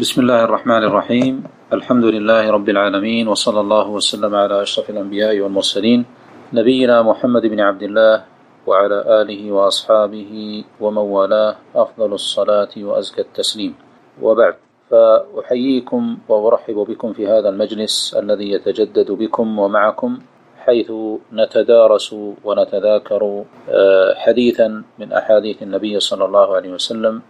بسم الله الرحمن الرحيم. الحمد لله رب العالمين، وصلى الله وسلم على أشرف الأنبياء والمرسلين، نبينا محمد بن عبد الله وعلى آله وأصحابه ومن والاه، أفضل الصلاة وأزكى التسليم، وبعد. فأحييكم وأرحب بكم في هذا المجلس الذي يتجدد بكم ومعكم، حيث نتدارس ونتذاكر حديثا من أحاديث النبي صلى الله عليه وسلم،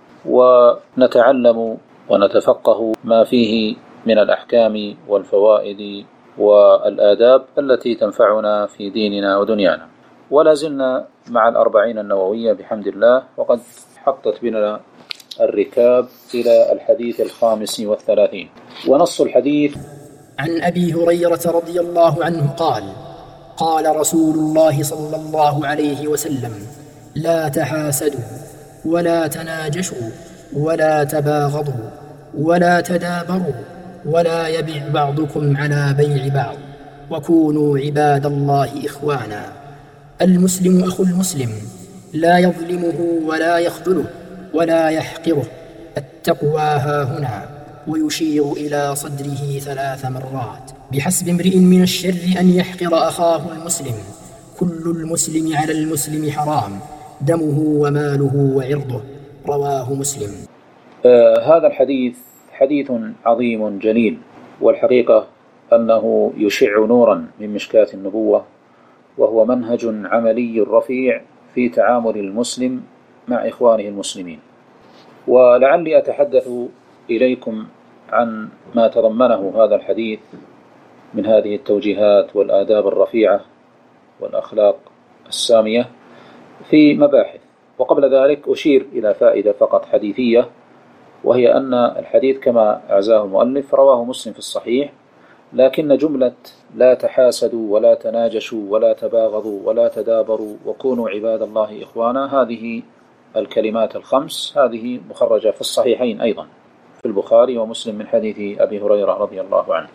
ونتعلم ونتفقه ما فيه من الأحكام والفوائد والآداب التي تنفعنا في ديننا ودنيانا. ولا زلنا مع الأربعين النووية بحمد الله، وقد حطت بنا الركاب إلى الحديث 35، ونص الحديث: عن أبي هريرة رضي الله عنه قال: قال رسول الله صلى الله عليه وسلم: لا تحاسدوا ولا تناجشوا ولا تباغضوا ولا تدابروا ولا يبع بعضكم على بيع بعض، وكونوا عباد الله إخوانا. المسلم أخو المسلم، لا يظلمه ولا يخذله ولا يحقره. التقوى هاهنا، ويشير إلى صدره 3 مرات. بحسب امرئ من الشر أن يحقر أخاه المسلم. كل المسلم على المسلم حرام، دمه وماله وعرضه. رواه مسلم. هذا الحديث حديث عظيم جليل، والحقيقة أنه يشع نورا من مشكاة النبوة، وهو منهج عملي رفيع في تعامل المسلم مع إخوانه المسلمين. ولعلي أتحدث إليكم عن ما تضمنه هذا الحديث من هذه التوجيهات والآداب الرفيعة والأخلاق السامية في مباحث. وقبل ذلك أشير إلى فائدة فقط حديثية، وهي أن الحديث كما أعزاه المؤلف رواه مسلم في الصحيح، لكن جملة لا تحاسدوا ولا تناجشوا ولا تباغضوا ولا تدابروا وكونوا عباد الله إخوانا، هذه الكلمات الخمس هذه مخرجة في الصحيحين أيضا، في البخاري ومسلم، من حديث أبي هريرة رضي الله عنه.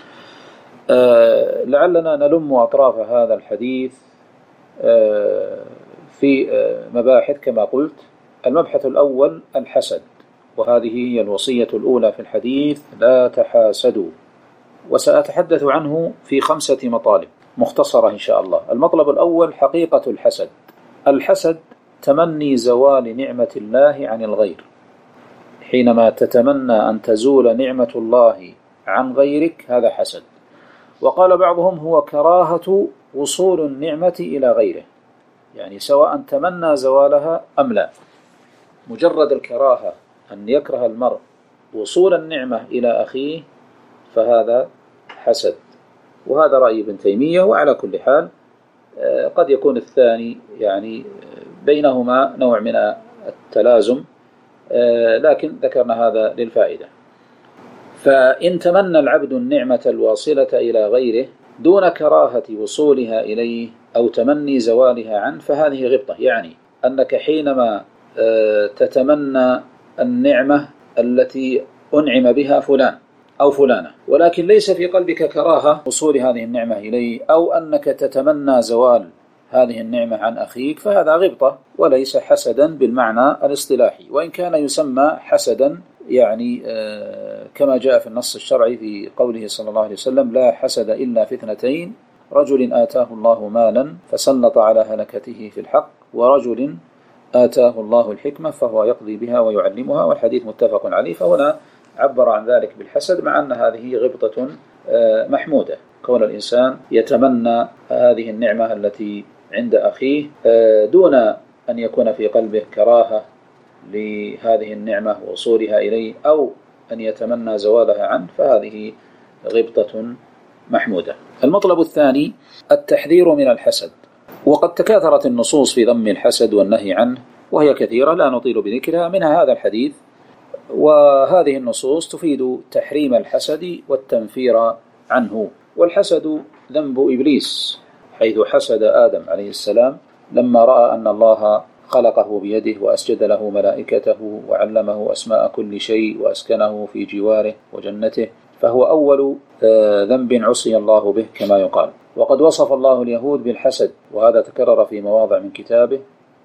لعلنا نلم أطراف هذا الحديث في مباحث كما قلت. المبحث الأول الحسد، وهذه هي الوصية الأولى في الحديث: لا تحاسدوا. وسأتحدث عنه في 5 مطالب مختصرة إن شاء الله. المطلب الأول حقيقة الحسد. الحسد تمني زوال نعمة الله عن الغير. حينما تتمنى أن تزول نعمة الله عن غيرك، هذا حسد. وقال بعضهم: هو كراهة وصول النعمة إلى غيره، يعني سواء تمنى زوالها أم لا، مجرد الكراهة أن يكره المرء وصول النعمة إلى أخيه فهذا حسد. وهذا رأي ابن تيمية. وعلى كل حال قد يكون الثاني يعني بينهما نوع من التلازم، لكن ذكرنا هذا للفائدة. فإن تمنى العبد النعمة الواصلة إلى غيره دون كراهة وصولها إليه أو تمني زوالها عنه فهذه غبطة، يعني أنك حينما تتمنى النعمة التي أنعم بها فلان أو فلانة، ولكن ليس في قلبك كراهة وصول هذه النعمة إليه، أو أنك تتمنى زوال هذه النعمة عن أخيك، فهذا غبطة وليس حسدا بالمعنى الاصطلاحي، وإن كان يسمى حسدا يعني كما جاء في النص الشرعي في قوله صلى الله عليه وسلم: لا حسد إلا في 2: رجل آتاه الله مالا فسلط على هلكته في الحق، ورجل آتاه الله الحكمة فهو يقضي بها ويعلمها. والحديث متفق عليه. فهنا عبر عن ذلك بالحسد، مع أن هذه غبطة محمودة، كون الإنسان يتمنى هذه النعمة التي عند أخيه دون أن يكون في قلبه كراهة لهذه النعمة ووصولها إليه، أو أن يتمنى زوالها عنه، فهذه غبطة محمودة. المطلب الثاني التحذير من الحسد. وقد تكاثرت النصوص في ذم الحسد والنهي عنه، وهي كثيرة لا نطيل بذكرها، منها هذا الحديث. وهذه النصوص تفيد تحريم الحسد والتنفير عنه. والحسد ذنب إبليس، حيث حسد آدم عليه السلام لما رأى أن الله خلقه بيده وأسجد له ملائكته وعلمه أسماء كل شيء وأسكنه في جواره وجنته، فهو أول ذنب عصي الله به كما يقال. وقد وصف الله اليهود بالحسد، وهذا تكرر في مواضع من كتابه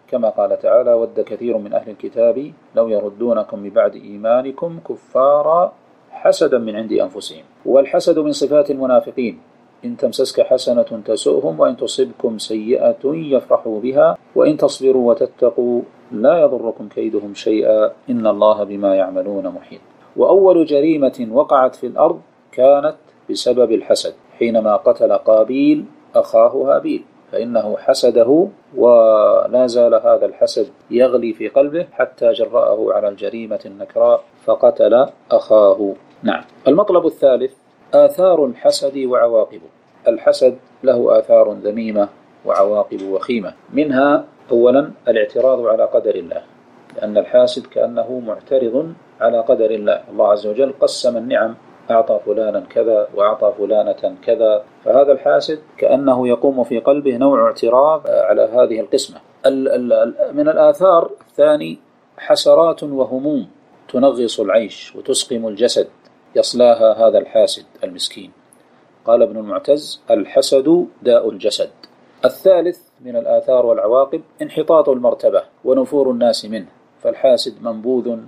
كما قال تعالى: ود كثير من أهل الكتاب لو يردونكم من بعد إيمانكم كفارا حسدا من عند أنفسهم. والحسد من صفات المنافقين: إن تمسسك حسنة تسؤهم وإن تصبكم سيئة يفرحوا بها وإن تصبروا وتتقوا لا يضركم كيدهم شيئا إن الله بما يعملون محيط. وأول جريمة وقعت في الأرض كانت بسبب الحسد، حينما قتل قابيل أخاه هابيل، فإنه حسده ولا زال هذا الحسد يغلي في قلبه حتى جرأه على الجريمة النكراء فقتل أخاه. نعم. المطلب الثالث: آثار الحسد وعواقبه. الحسد له آثار ذميمة وعواقب وخيمة. منها أولا الاعتراض على قدر الله، لأن الحاسد كأنه معترض على قدر الله. الله عز وجل قسم النعم، أعطى فلانا كذا وأعطى فلانة كذا، فهذا الحاسد كأنه يقوم في قلبه نوع اعتراض على هذه القسمة. من الآثار الثاني: حسرات وهموم تنغص العيش وتسقم الجسد يصلاها هذا الحاسد المسكين. قال ابن المعتز: الحسد داء الجسد. الثالث من الآثار والعواقب: انحطاط المرتبة ونفور الناس منه، فالحاسد منبوذ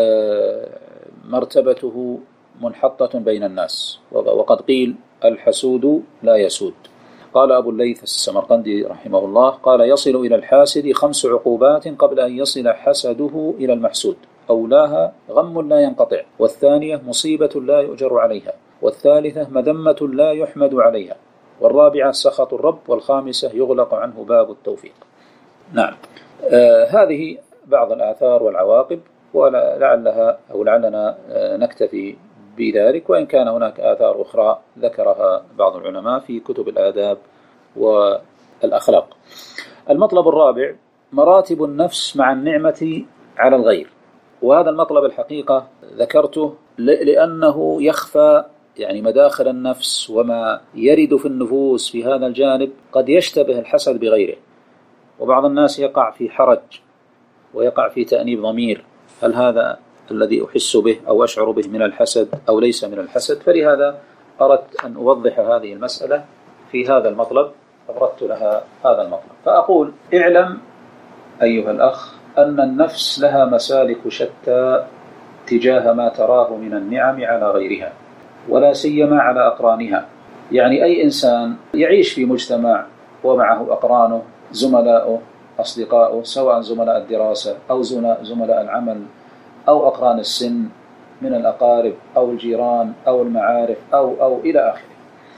مرتبته منحطة بين الناس، وقد قيل: الحسود لا يسود. قال أبو الليث السمرقندي رحمه الله: قال: يصل إلى الحاسد 5 عقوبات قبل أن يصل حسده إلى المحسود. أولاها غم لا ينقطع، والثانية مصيبة لا يؤجر عليها، والثالثة مذمة لا يحمد عليها، والرابعة سخط الرب، والخامسة يغلق عنه باب التوفيق. نعم. هذه بعض الآثار والعواقب، ولعلنا نكتفي بذلك، وإن كان هناك آثار أخرى ذكرها بعض العلماء في كتب الآداب والأخلاق. المطلب الرابع: مراتب النفس مع النعمة على الغير. وهذا المطلب الحقيقة ذكرته لأنه يخفى، يعني مداخل النفس وما يرد في النفوس في هذا الجانب قد يشتبه الحسد بغيره، وبعض الناس يقع في حرج ويقع في تأنيب ضمير: هل هذا الذي أحس به أو أشعر به من الحسد أو ليس من الحسد؟ فلهذا أردت أن أوضح هذه المسألة في هذا المطلب، أردت لها هذا المطلب. فأقول: اعلم أيها الأخ أن النفس لها مسالك شتى تجاه ما تراه من النعم على غيرها، ولا سيما على أقرانها. يعني أي إنسان يعيش في مجتمع ومعه أقرانه، زملاؤه، أصدقاؤه، سواء زملاء الدراسة أو زملاء العمل أو أقران السن من الأقارب أو الجيران أو المعارف أو إلى آخره.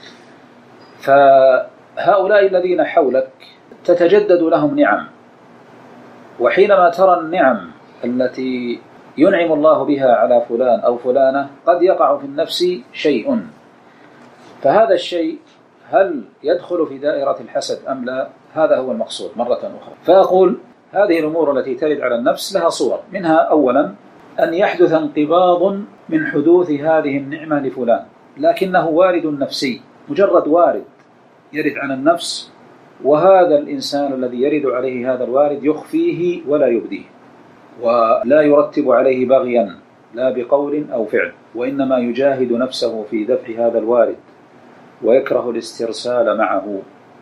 فهؤلاء الذين حولك تتجدد لهم نعم، وحينما ترى النعم التي ينعم الله بها على فلان أو فلانة قد يقع في النفس شيء، فهذا الشيء هل يدخل في دائرة الحسد أم لا؟ هذا هو المقصود مرة أخرى. فأقول: هذه الأمور التي ترد على النفس لها صور. منها أولا أن يحدث انقباض من حدوث هذه النعمة لفلان، لكنه وارد نفسي، مجرد وارد يرد عن النفس، وهذا الإنسان الذي يرد عليه هذا الوارد يخفيه ولا يبديه، ولا يرتب عليه بغيا لا بقول أو فعل، وإنما يجاهد نفسه في دفع هذا الوارد ويكره الاسترسال معه.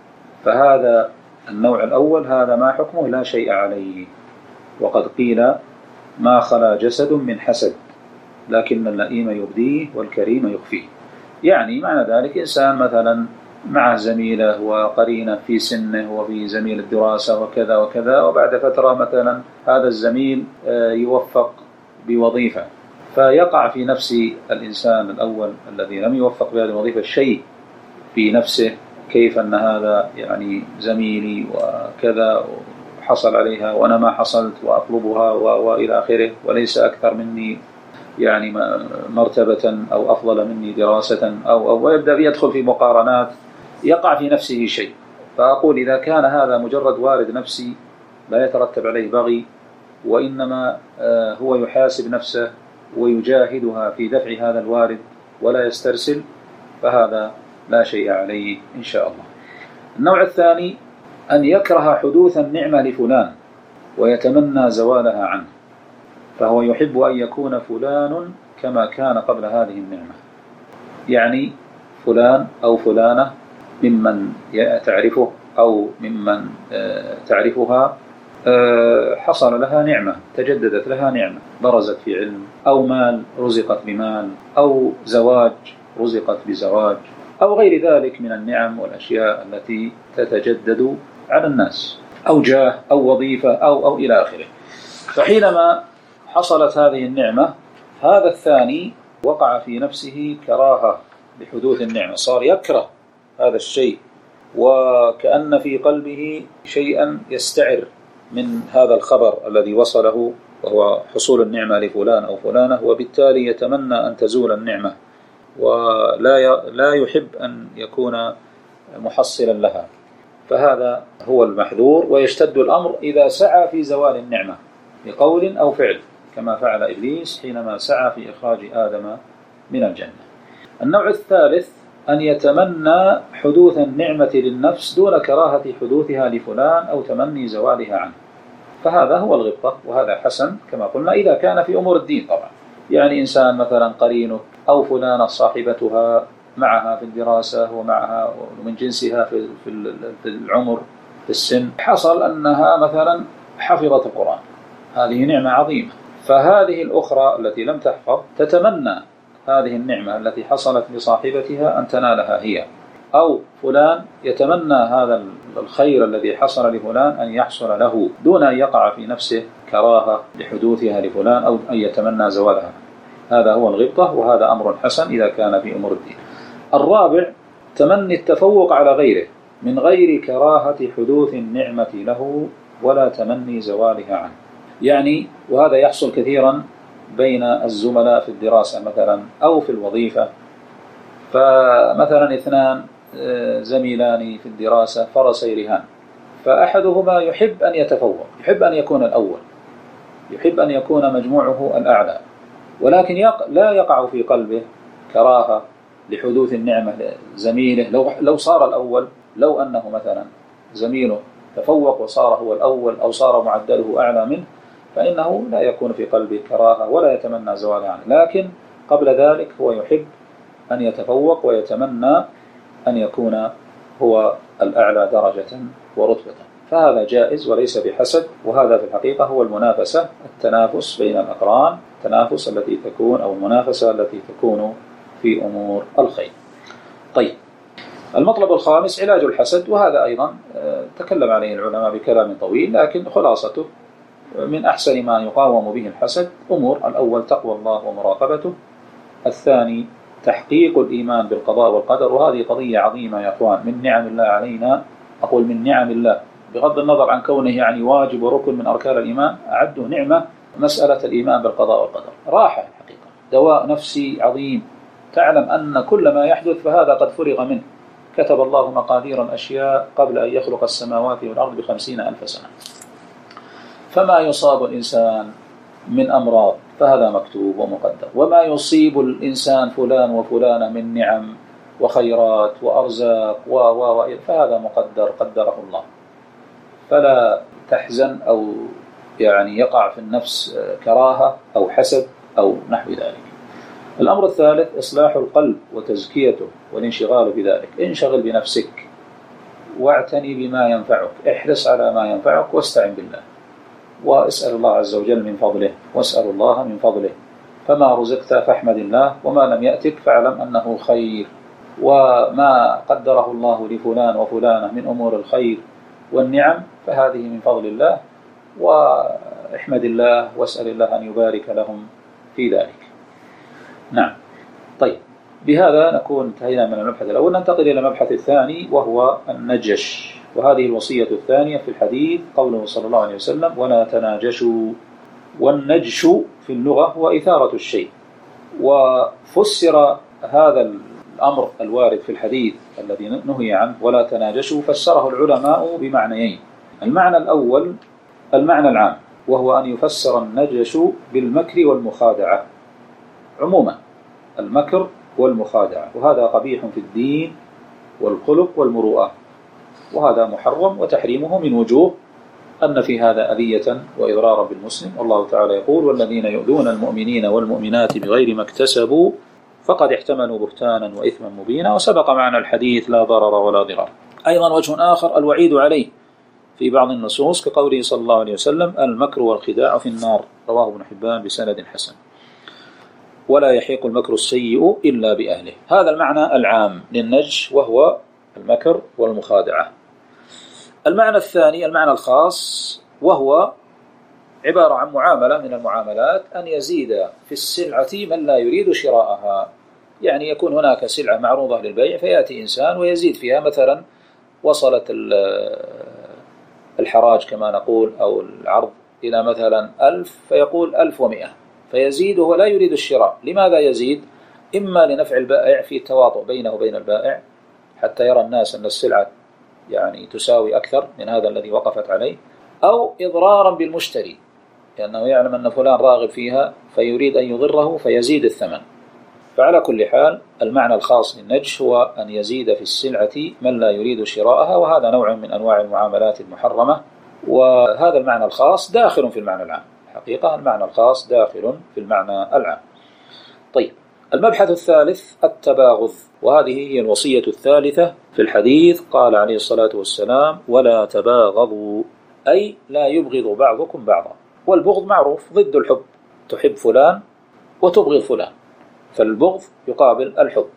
فهذا النوع الأول، هذا ما حكمه لا شيء عليه. وقد قيل: ما خلا جسد من حسد، لكن اللئيم يبديه والكريم يخفيه. يعني معنى ذلك إنسان مثلا مع زميله وقرينه في سنه وفي زميل الدراسة وكذا وكذا، وبعد فترة مثلا هذا الزميل يوفق بوظيفة، فيقع في نفس الإنسان الأول الذي لم يوفق بهذه الوظيفة شيء في نفسه: كيف أن هذا يعني زميلي وكذا حصل عليها وأنا ما حصلت وأطلبها وإلى آخره، وليس أكثر مني يعني مرتبة أو أفضل مني دراسة ويبدأ يدخل في مقارنات، يقع في نفسه شيء. فأقول: إذا كان هذا مجرد وارد نفسي لا يترتب عليه بغي، وإنما هو يحاسب نفسه ويجاهدها في دفع هذا الوارد ولا يسترسل، فهذا لا شيء عليه إن شاء الله. النوع الثاني: أن يكره حدوث النعمة لفلان ويتمنى زوالها عنه، فهو يحب أن يكون فلان كما كان قبل هذه النعمة. يعني فلان أو فلانة ممن تعرفه أو ممن تعرفها حصل لها نعمة، تجددت لها نعمة، برزت في علم، أو مال رزقت بمال، أو زواج رزقت بزواج، أو غير ذلك من النعم والأشياء التي تتجدد على الناس، أو جاه أو وظيفة أو إلى آخره. فحينما حصلت هذه النعمة، هذا الثاني وقع في نفسه كراهة لحدوث النعمة، صار يكره هذا الشيء، وكأن في قلبه شيئا يستعر من هذا الخبر الذي وصله، وهو حصول النعمة لفلان أو فلانة، وبالتالي يتمنى أن تزول النعمة ولا يحب أن يكون محصلا لها. فهذا هو المحذور، ويشتد الأمر إذا سعى في زوال النعمة بقول أو فعل، كما فعل إبليس حينما سعى في إخراج آدم من الجنة. النوع الثالث أن يتمنى حدوث النعمة للنفس دون كراهة حدوثها لفلان أو تمني زوالها عنه، فهذا هو الغبطة، وهذا حسن كما قلنا إذا كان في أمور الدين طبعا. يعني إنسان مثلا قرينه أو فلانة صاحبتها معها في الدراسة ومعها من جنسها في العمر في السن، حصل أنها مثلا حفظت القرآن، هذه نعمة عظيمة، فهذه الأخرى التي لم تحفظ تتمنى هذه النعمة التي حصلت لصاحبتها أن تنالها هي، أو فلان يتمنى هذا الخير الذي حصل لفلان أن يحصل له دون أن يقع في نفسه كراهة لحدوثها لفلان أو أن يتمنى زوالها. هذا هو الغبطة، وهذا أمر حسن إذا كان في أمور الدين. الرابع تمني التفوق على غيره من غير كراهة حدوث النعمة له ولا تمني زوالها عنه. يعني وهذا يحصل كثيرا بين الزملاء في الدراسة مثلا أو في الوظيفة، فمثلا اثنان زميلان في الدراسة فرسي رهان، فأحدهما يحب أن يتفوق، يحب أن يكون الأول، يحب أن يكون مجموعه الأعلى، ولكن لا يقع في قلبه كراهة لحدوث النعمة لزميله لو صار الأول، لو أنه مثلا زميله تفوق وصار هو الأول أو صار معدله أعلى منه، فإنه لا يكون في قلبه كراهة ولا يتمنى زوال عنه، لكن قبل ذلك هو يحب أن يتفوق ويتمنى أن يكون هو الأعلى درجة ورتبة، فهذا جائز وليس بحسد. وهذا في الحقيقة هو المنافسة، التنافس بين الأقران، التنافس التي تكون أو المنافسة التي تكون في أمور الخير. طيب، المطلب الخامس علاج الحسد، وهذا أيضا تكلم عليه العلماء بكلام طويل، لكن خلاصته من أحسن ما يقاوم به الحسد أمور: الأول تقوى الله ومراقبته، الثاني تحقيق الإيمان بالقضاء والقدر، وهذه قضية عظيمة يا أخوان، من نعم الله علينا، أقول من نعم الله بغض النظر عن كونه يعني واجب وركن من أركان الإيمان، أعده نعمة مسألة الإيمان بالقضاء والقدر، راحة الحقيقة، دواء نفسي عظيم، تعلم أن كل ما يحدث فهذا قد فرغ منه، كتب الله مقادير الأشياء قبل أن يخلق السماوات والأرض ب50,000 سنة، فما يصاب الإنسان من أمراض فهذا مكتوب ومقدر، وما يصيب الإنسان فلان وفلانة من نعم وخيرات وأرزاق فهذا مقدر، قدره الله، فلا تحزن أو يعني يقع في النفس كراهة أو حسد أو نحو ذلك. الأمر الثالث إصلاح القلب وتزكيته والانشغال بذلك، انشغل بنفسك واعتني بما ينفعك، احرص على ما ينفعك واستعن بالله، واسأل الله عز وجل من فضله، واسأل الله من فضله، فما رزقت فاحمد الله، وما لم يأتك فاعلم أنه خير، وما قدره الله لفلان وفلانة من أمور الخير والنعم فهذه من فضل الله، واحمد الله واسأل الله أن يبارك لهم في ذلك. نعم. طيب، بهذا نكون انتهينا من المبحث الأول، ننتقل إلى المبحث الثاني وهو النجش، وهذه الوصية الثانية في الحديث، قوله صلى الله عليه وسلم: ولا تناجشوا. والنجش في اللغة هو إثارة الشيء، وفسر هذا الأمر الوارد في الحديث الذي نهي عنه ولا تناجشوا، فسره العلماء بمعنيين: المعنى الأول المعنى العام، وهو أن يفسر النجش بالمكر والمخادعة عموما، المكر والمخادعة، وهذا قبيح في الدين والخلق والمروءة، وهذا محرم، وتحريمه من وجوه أن في هذا أذية وإضرارا بالمسلم، والله تعالى يقول: والذين يؤذون المؤمنين والمؤمنات بغير ما اكتسبوا فقد احتملوا بهتانا وإثما مبينا، وسبق معنا الحديث لا ضرر ولا ضرار. أيضا وجه آخر الوعيد عليه، في بعض النصوص كقوله صلى الله عليه وسلم: المكر والخداع في النار، رواه ابن حبان بسند حسن. ولا يحيق المكر السيء إلا بأهله. هذا المعنى العام للنجش، وهو المكر والمخادعة. المعنى الثاني، المعنى الخاص، وهو عبارة عن معاملة من المعاملات أن يزيد في السلعة من لا يريد شراءها. يعني يكون هناك سلعة معروضة للبيع فيأتي إنسان ويزيد فيها، مثلا وصلت الحراج كما نقول أو العرض إلى مثلا 1000 فيقول 1100، فيزيد وهو لا يريد الشراء. لماذا يزيد؟ إما لنفع البائع في التواطؤ بينه وبين البائع حتى يرى الناس أن السلعة يعني تساوي أكثر من هذا الذي وقفت عليه، أو إضرارا بالمشتري لأنه يعلم أن فلان راغب فيها فيريد أن يضره فيزيد الثمن. فعلى كل حال المعنى الخاص للنجش هو أن يزيد في السلعة من لا يريد شراءها، وهذا نوع من أنواع المعاملات المحرمة. وهذا المعنى الخاص داخل في المعنى العام. حقيقة المعنى الخاص داخل في المعنى العام. طيب، المبحث الثالث التباغض، وهذه هي الوصية الثالثة في الحديث. قال عليه الصلاة والسلام: ولا تباغضوا، أي لا يبغض بعضكم بعضا. والبغض معروف ضد الحب، تحب فلان وتبغض فلان، فالبغض يقابل الحب.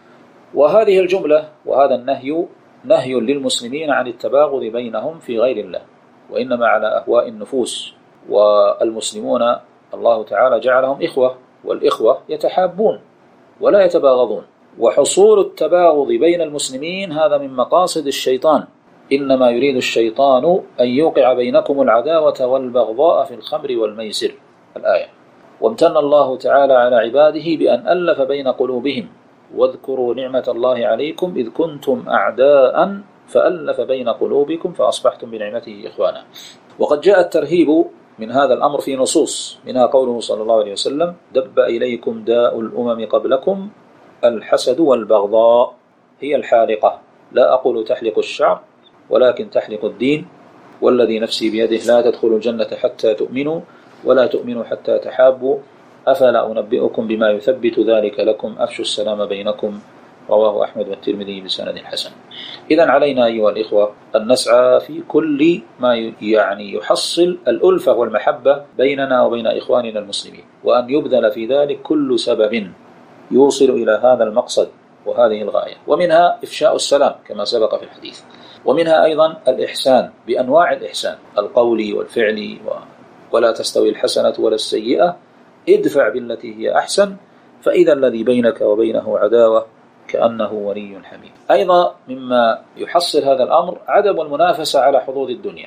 وهذه الجملة وهذا النهي نهي للمسلمين عن التباغض بينهم في غير الله، وإنما على أهواء النفوس. والمسلمون الله تعالى جعلهم إخوة، والإخوة يتحابون ولا يتباغضون. وحصول التباغض بين المسلمين هذا من مقاصد الشيطان. إنما يريد الشيطان أن يوقع بينكم العداوة والبغضاء في الخمر والميسر، الآية. وامتن الله تعالى على عباده بأن ألف بين قلوبهم: واذكروا نعمة الله عليكم إذ كنتم أعداء فألف بين قلوبكم فأصبحتم بنعمته إخوانا. وقد جاء الترهيب من هذا الأمر في نصوص، منها قوله صلى الله عليه وسلم: دب إليكم داء الأمم قبلكم الحسد والبغضاء، هي الحالقة، لا أقول تحلق الشعر ولكن تحلق الدين، والذي نفسي بيده لا تدخلوا الجنة حتى تؤمنوا ولا تؤمنوا حتى تحابوا، أفلا أنبئكم بما يثبت ذلك لكم، أفشوا السلام بينكم، رواه أحمد والترمذي بسند حسن. إذن علينا أيها الإخوة أن نسعى في كل ما يعني يحصل الألفة والمحبة بيننا وبين إخواننا المسلمين، وأن يبذل في ذلك كل سبب يوصل إلى هذا المقصد وهذه الغاية. ومنها إفشاء السلام كما سبق في الحديث، ومنها أيضا الإحسان بأنواع الإحسان القولي والفعلي، ولا تستوي الحسنة ولا السيئة، ادفع بالتي هي أحسن فإذا الذي بينك وبينه عداوة كأنه ولي حميم. أيضا مما يحصل هذا الأمر عدم المنافسة على حظوظ الدنيا،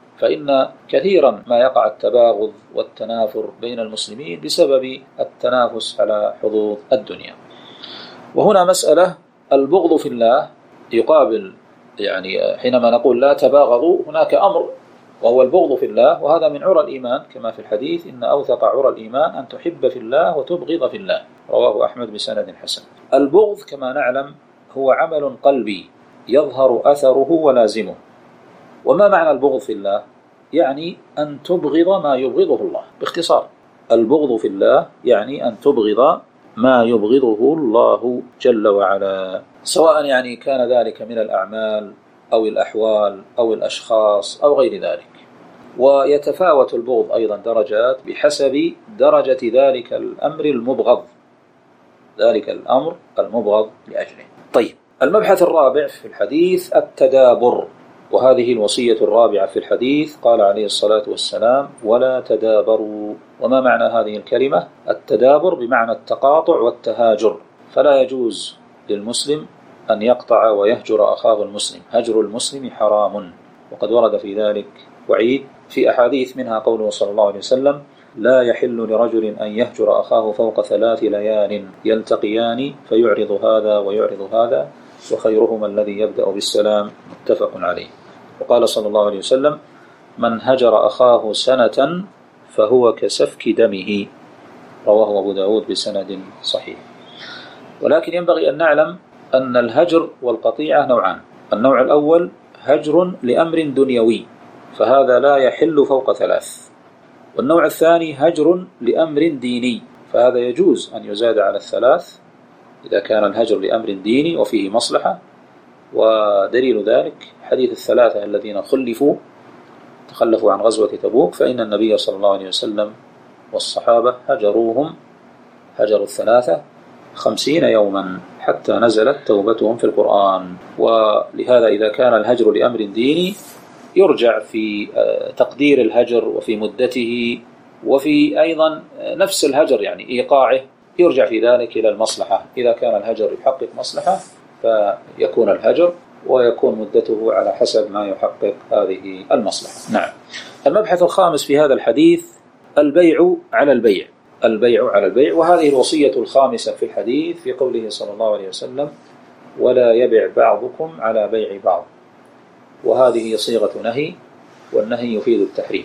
فإن كثيرا ما يقع التباغض والتنافر بين المسلمين بسبب التنافس على حظوظ الدنيا. وهنا مسألة البغض في الله يقابل، يعني حينما نقول لا تباغضوا هناك أمر وهو البغض في الله، وهذا من عرى الإيمان كما في الحديث: إن أوثق عرى الإيمان أن تحب في الله وتبغض في الله، رواه أحمد بسند حسن. البغض كما نعلم هو عمل قلبي يظهر أثره ولازمه. وما معنى البغض في الله؟ يعني أن تبغض ما يبغضه الله. باختصار، البغض في الله يعني أن تبغض ما يبغضه الله جل وعلا، سواء يعني كان ذلك من الأعمال أو الأحوال أو الأشخاص أو غير ذلك. ويتفاوت البغض أيضا درجات بحسب درجة ذلك الأمر المبغض، ذلك الأمر المبغض لأجله. طيب، المبحث الرابع في الحديث التدابر، وهذه الوصية الرابعة في الحديث. قال عليه الصلاة والسلام: ولا تدابروا. وما معنى هذه الكلمة؟ التدابر بمعنى التقاطع والتهاجر، فلا يجوز للمسلم أن يقطع ويهجر أخاه المسلم، هجر المسلم حرام، وقد ورد في ذلك وعيد في أحاديث، منها قوله صلى الله عليه وسلم: لا يحل لرجل أن يهجر أخاه فوق 3 ليال يلتقيان فيعرض هذا ويعرض هذا وخيرهما الذي يبدأ بالسلام، متفق عليه. وقال صلى الله عليه وسلم: من هجر أخاه سنة فهو كسفك دمه، رواه أبو داود بسند صحيح. ولكن ينبغي أن نعلم أن الهجر والقطيعة نوعان. النوع الأول هجر لأمر دنيوي، فهذا لا يحل فوق 3. والنوع الثاني هجر لأمر ديني، فهذا يجوز أن يزاد على 3 إذا كان الهجر لأمر ديني وفيه مصلحة. ودليل ذلك حديث 3 الذين خلفوا تخلفوا عن غزوة تبوك، فإن النبي صلى الله عليه وسلم والصحابة هجروا الثلاثة 50 يوما حتى نزلت توبتهم في القرآن. ولهذا إذا كان الهجر لأمر ديني يرجع في تقدير الهجر وفي مدته، وفي أيضا نفس الهجر يعني إيقاعه يرجع في ذلك إلى المصلحة. إذا كان الهجر يحقق مصلحة فيكون الهجر، ويكون مدته على حسب ما يحقق هذه المصلحة. نعم. المبحث الخامس في هذا الحديث البيع على البيع. البيع على البيع، وهذه الوصية الخامسة في الحديث في قوله صلى الله عليه وسلم: ولا يبع بعضكم على بيع بعض. وهذه صيغة نهي، والنهي يفيد التحريم.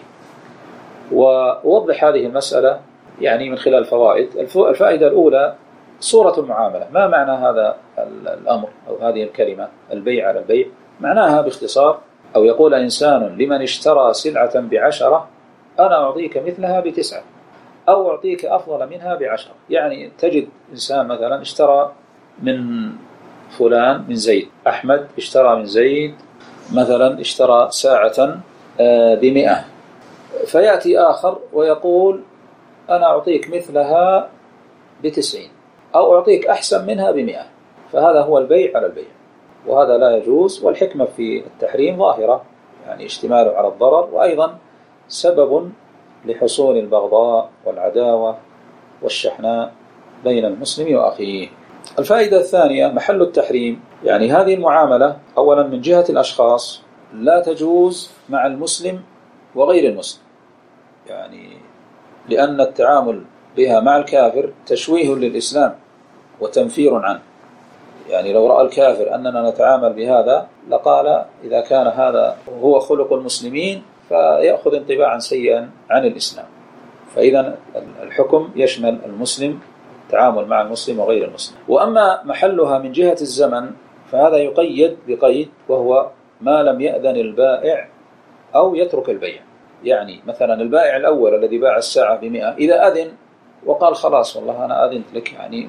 ووضح هذه المسألة يعني من خلال فوائد. الفائدة الأولى صورة المعاملة. ما معنى هذا الأمر أو هذه الكلمة البيع على البيع؟ معناها باختصار، أو يقول إنسان لمن اشترى سلعة ب10 أنا أعطيك مثلها ب9، أو أعطيك أفضل منها ب10. يعني تجد إنسان مثلا اشترى من فلان من زيد، أحمد اشترى من زيد مثلا اشترى ساعة ب100، فيأتي آخر ويقول أنا أعطيك مثلها ب90، أو أعطيك أحسن منها ب100. فهذا هو البيع على البيع، وهذا لا يجوز. والحكمة في التحريم ظاهرة، يعني اشتماله على الضرر، وأيضا سبب لحصول البغضاء والعداوة والشحناء بين المسلم وأخيه. الفائدة الثانية محل التحريم، يعني هذه المعاملة أولا من جهة الأشخاص لا تجوز مع المسلم وغير المسلم، يعني لأن التعامل بها مع الكافر تشويه للإسلام وتنفير عنه. يعني لو رأى الكافر أننا نتعامل بهذا لقال إذا كان هذا هو خلق المسلمين فيأخذ انطباعا سيئا عن الإسلام. فإذا الحكم يشمل المسلم، التعامل مع المسلم وغير المسلم. وأما محلها من جهة الزمن فهذا يقيد بقيد، وهو ما لم يأذن البائع أو يترك البيع. يعني مثلا البائع الأول الذي باع الساعة ب100 إذا أذن وقال خلاص والله أنا أذنت لك، يعني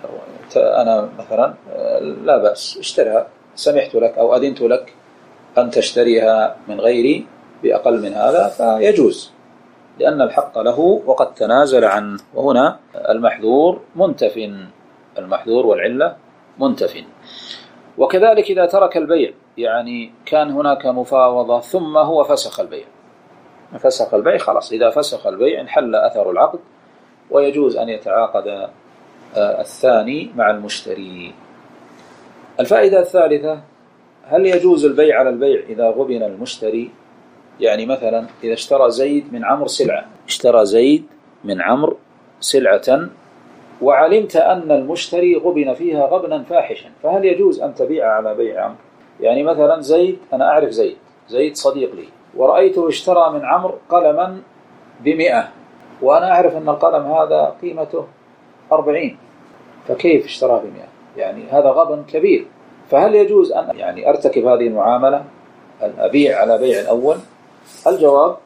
أنا مثلا لا بأس اشترها، سمحت لك أو أذنت لك أن تشتريها من غيري بأقل من هذا، فيجوز، لأن الحق له وقد تنازل عنه. وهنا المحذور منتف، المحذور والعلة منتف. وكذلك إذا ترك البيع، يعني كان هناك مفاوضة ثم هو فسخ البيع، فسخ البيع خلاص، إذا فسخ البيع انحل أثر العقد، ويجوز أن يتعاقد الثاني مع المشتري. الفائدة الثالثة: هل يجوز البيع على البيع إذا غبن المشتري؟ يعني مثلا إذا اشترى زيد من عمرو سلعة، اشترى زيد من عمرو سلعة وعلمت أن المشتري غبن فيها غبنا فاحشا، فهل يجوز أن تبيع على بيع عمرو؟ يعني مثلا زيد، أنا أعرف زيد صديق لي، ورأيته اشترى من عمرو قلما ب100، وأنا أعرف أن القلم هذا قيمته 40، فكيف اشترى ب100؟ يعني هذا غبن كبير. فهل يجوز أن يعني أرتكب هذه المعاملة، أن أبيع على بيع الأول؟ الجواب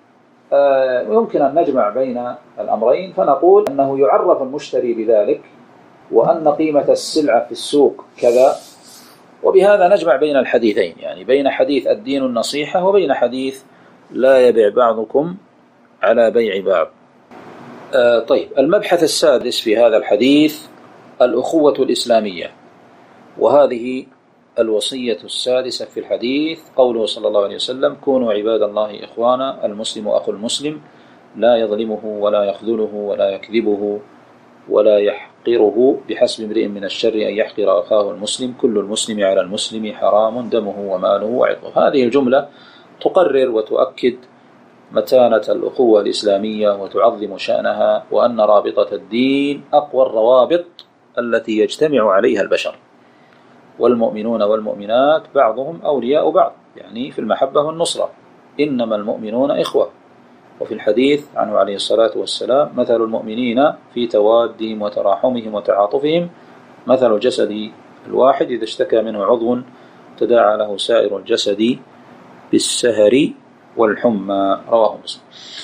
يمكن أن نجمع بين الأمرين، فنقول أنه يعرف المشتري بذلك، وأن قيمة السلعة في السوق كذا، وبهذا نجمع بين الحديثين، يعني بين حديث الدين النصيحة وبين حديث لا يبيع بعضكم على بيع بعض. طيب، المبحث السادس في هذا الحديث الأخوة الإسلامية، وهذه الوصية السادسة في الحديث قوله صلى الله عليه وسلم: كونوا عباد الله إخوانا، المسلم أخو المسلم، لا يظلمه ولا يخذله ولا يكذبه ولا يحقره، بحسب امرئ من الشر أن يحقر أخاه المسلم، كل المسلم على المسلم حرام دمه وماله وعرضه. هذه الجملة تقرر وتؤكد متانة الأخوة الإسلامية وتعظم شأنها، وأن رابطة الدين أقوى الروابط التي يجتمع عليها البشر، والمؤمنون والمؤمنات بعضهم أولياء بعض، يعني في المحبة والنصرة، إنما المؤمنون إخوة. وفي الحديث عنه عليه الصلاة والسلام: مثل المؤمنين في توادهم وتراحمهم وتعاطفهم مثل الجسد الواحد إذا اشتكى منه عضو تداعى له سائر الجسد بالسهر والحمى، رواه مسلم.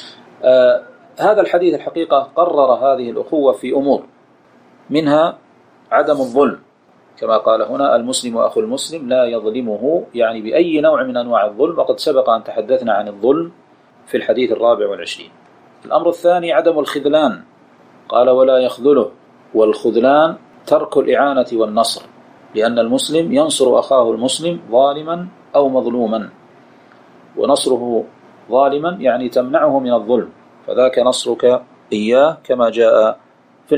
هذا الحديث الحقيقة قرر هذه الأخوة في أمور، منها عدم الظلم كما قال هنا: المسلم أخو المسلم لا يظلمه، يعني بأي نوع من أنواع الظلم، وقد سبق أن تحدثنا عن الظلم في الحديث 24. الأمر الثاني عدم الخذلان، قال: ولا يخذله. والخذلان ترك الإعانة والنصر، لأن المسلم ينصر أخاه المسلم ظالما أو مظلوما، ونصره ظالما يعني تمنعه من الظلم، فذاك نصرك إياه كما جاء في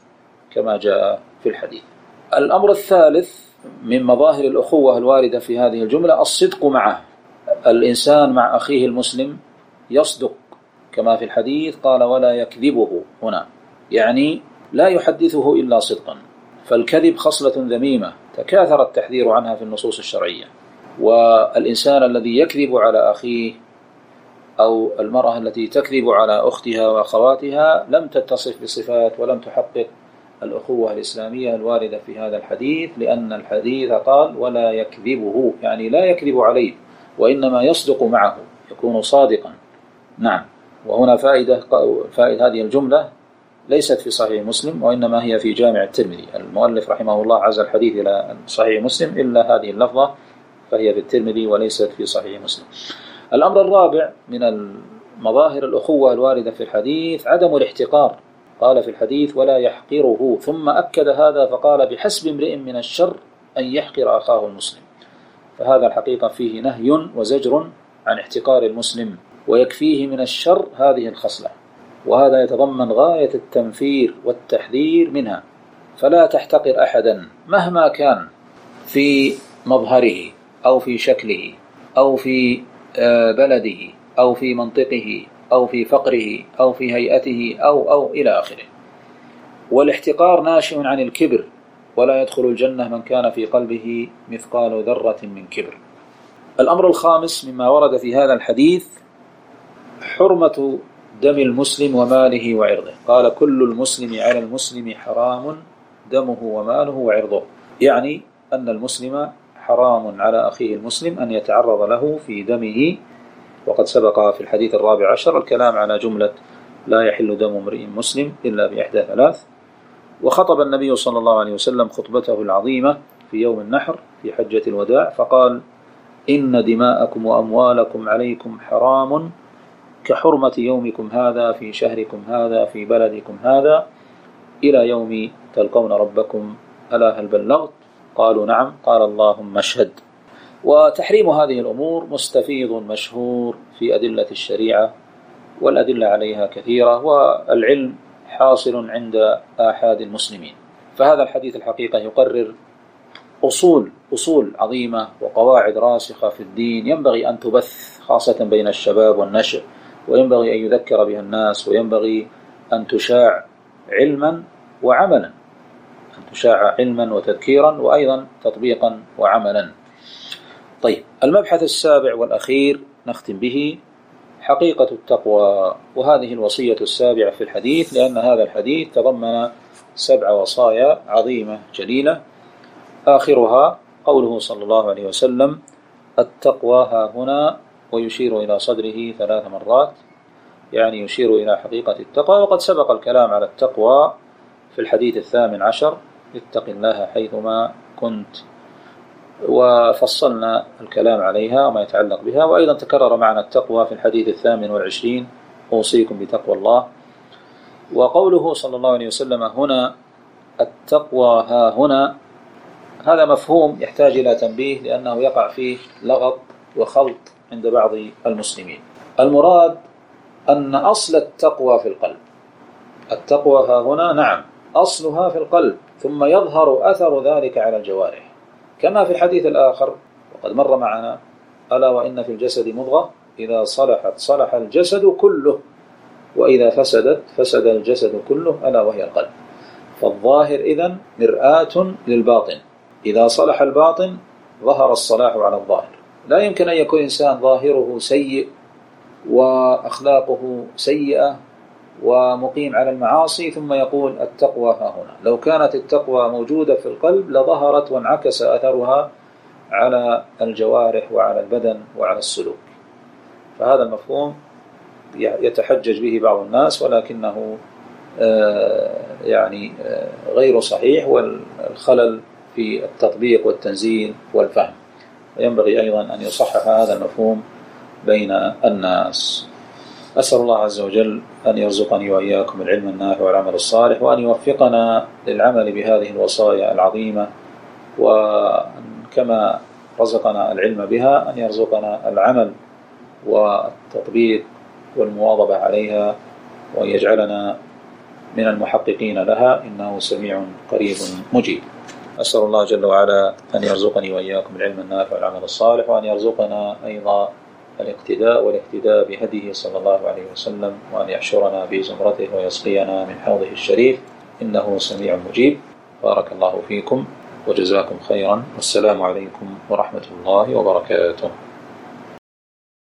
الحديث. الأمر الثالث من مظاهر الأخوة الواردة في هذه الجملة الصدق معه. الإنسان مع أخيه المسلم يصدق كما في الحديث، قال: ولا يكذبه هنا، يعني لا يحدثه إلا صدقا. فالكذب خصلة ذميمة تكاثر التحذير عنها في النصوص الشرعية، والإنسان الذي يكذب على أخيه أو المرأة التي تكذب على أختها وأخواتها لم تتصف بصفات ولم تحقق الأخوة الإسلامية الواردة في هذا الحديث، لأن الحديث قال: ولا يكذبه، يعني لا يكذب عليه، وإنما يصدق معه، يكون صادقا. نعم. وهنا فائدة هذه الجملة ليست في صحيح مسلم، وإنما هي في جامع الترمذي. المؤلف رحمه الله عز الحديث إلى صحيح مسلم إلا هذه اللفظة، فهي في الترمذي وليست في صحيح مسلم. الأمر الرابع من المظاهر الأخوة الواردة في الحديث عدم الاحتقار. قال في الحديث: ولا يحقره، ثم أكد هذا فقال: بحسب امرئ من الشر أن يحقر أخاه المسلم. فهذا الحقيقة فيه نهي وزجر عن احتقار المسلم، ويكفيه من الشر هذه الخصلة، وهذا يتضمن غاية التنفير والتحذير منها. فلا تحتقر أحدا مهما كان في مظهره أو في شكله أو في بلده أو في منطقه أو في فقره أو في هيئته أو إلى آخره. والاحتقار ناشئ عن الكبر، ولا يدخل الجنة من كان في قلبه مثقال ذرة من كبر. الأمر الخامس مما ورد في هذا الحديث حرمة دم المسلم وماله وعرضه. قال: كل المسلم على المسلم حرام دمه وماله وعرضه، يعني أن المسلم حرام على أخيه المسلم أن يتعرض له في دمه. وقد سبق في الحديث 14 الكلام على جملة لا يحل دم امرئ مسلم إلا بإحدى ثلاث. وخطب النبي صلى الله عليه وسلم خطبته العظيمة في يوم النحر في حجة الوداع، فقال: إن دماءكم وأموالكم عليكم حرام كحرمة يومكم هذا في شهركم هذا في بلدكم هذا إلى يوم تلقون ربكم، ألا هل بلغت؟ قالوا: نعم. قال: اللهم اشهد. وتحريم هذه الأمور مستفيض مشهور في أدلة الشريعة، والأدلة عليها كثيرة، والعلم حاصل عند آحاد المسلمين. فهذا الحديث الحقيقة يقرر أصول عظيمة وقواعد راسخة في الدين ينبغي أن تبث خاصة بين الشباب والنشء، وينبغي أن يذكر بها الناس، وينبغي أن تشاع علما وعملا، أن تشاع علما وتذكيرا وأيضا تطبيقا وعملا. طيب، المبحث السابع والأخير نختم به حقيقة التقوى، وهذه الوصية السابعة في الحديث، لأن هذا الحديث تضمن 7 وصايا عظيمة جليلة، آخرها قوله صلى الله عليه وسلم: التقوى ها هنا، ويشير إلى صدره 3 مرات، يعني يشير إلى حقيقة التقوى. وقد سبق الكلام على التقوى في الحديث 18: اتق الله حيثما كنت، وفصلنا الكلام عليها وما يتعلق بها. وأيضا تكرر معنا التقوى في الحديث 28: أوصيكم بتقوى الله. وقوله صلى الله عليه وسلم هنا التقوى ها هنا، هذا مفهوم يحتاج إلى تنبيه، لأنه يقع فيه لغط وخلط عند بعض المسلمين. المراد أن أصل التقوى في القلب. التقوى ها هنا نعم أصلها في القلب، ثم يظهر أثر ذلك على الجوارح، كما في الحديث الآخر وقد مر معنا: ألا وإن في الجسد مضغة إذا صلحت صلح الجسد كله، وإذا فسدت فسد الجسد كله، ألا وهي القلب. فالظاهر إذن مرآة للباطن، إذا صلح الباطن ظهر الصلاح على الظاهر. لا يمكن أن يكون إنسان ظاهره سيء وأخلاقه سيئة ومقيم على المعاصي ثم يقول التقوى ها هنا. لو كانت التقوى موجودة في القلب لظهرت وانعكس أثرها على الجوارح وعلى البدن وعلى السلوك. فهذا المفهوم يتحجج به بعض الناس، ولكنه غير صحيح، والخلل في التطبيق والتنزيل والفهم، وينبغي أيضا أن يصحح هذا المفهوم بين الناس. أسأل الله عز وجل أن يرزقني وإياكم العلم النافع والعمل الصالح، وأن يوفقنا للعمل بهذه الوصايا العظيمة، وكما رزقنا العلم بها أن يرزقنا العمل والتطبيق والمواظبة عليها، وأن يجعلنا من المحققين لها، إنه سميع قريب مجيب. أسأل الله جل وعلا أن يرزقني وإياكم العلم النافع والعمل الصالح، وأن يرزقنا أيضا الاقتداء والاهتداء بهديه صلى الله عليه وسلم، وأن يحشرنا في زمرته ويسقينا من حوضه الشريف، إنه سميع مجيب. بارك الله فيكم وجزاكم خيرا، والسلام عليكم ورحمة الله وبركاته.